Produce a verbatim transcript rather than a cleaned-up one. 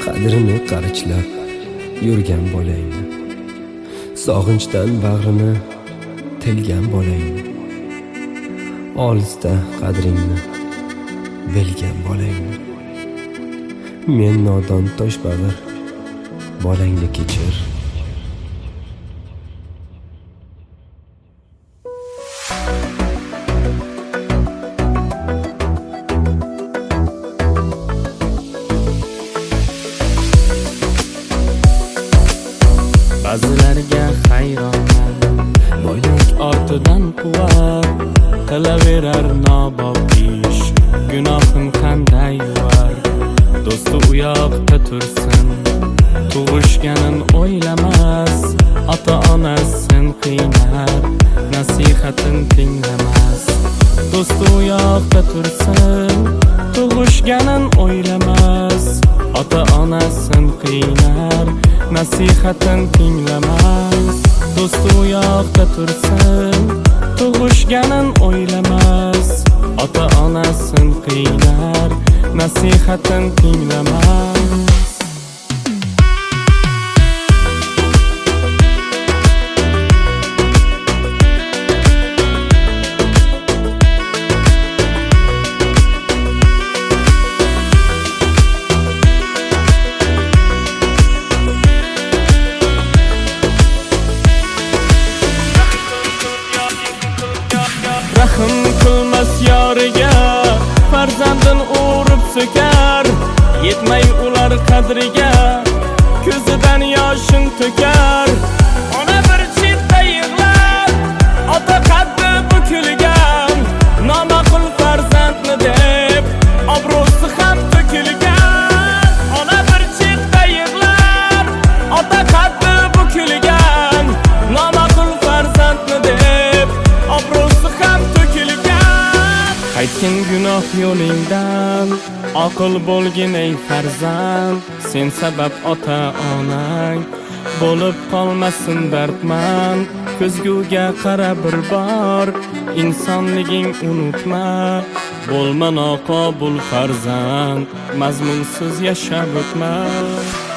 qadrini qarichlab yurgan bolangni, sog'inchdan bag'rini tilgan bolangni, olisda qadringni bilgan bolangni. Men nodon toshbag'ir bolangni kechir. Ba'zilarga hayronman, boylik ortidan quvvat qilaverar nobop ish, gunohim qanday var. Do'sti u yoqda tursin, tug'ishganin o'ylamas, ota-onasin qiynar, nasihatin tinglamas. Do'sti u yoqda tursin, tug'ishganin o'ylamas, ota-onasin qiynar, nasihatin tinglamas. Do'sti u yoqda tursin, tug'ishganin o'ylamas, ota-onasin qiynar, nasihatin tinglamas. Rahim qilmas yoriga farzandin urib so'kar, yetmay ular qadriga ko'zidan yoshin to'kar. Ona bir chetda yig'lar, ota qaddi bukilgan, nomaqul farzandni deb obro'si ham to'kilgan. Ona bir chetda yig'lar, ota qaddi bukilgan, nomaqul farzandni deb obro'si ham to'kilgan. Qaytgin gunoh yo'lingdan, aql bo'lgin ey farzand, sen sabab ota-onang bo'lib qolmasin dardman. Ko'zguga qara bir bor, insonliging unutma, bo'lma noqobil farzand, mazmunsiz yashab o'tma.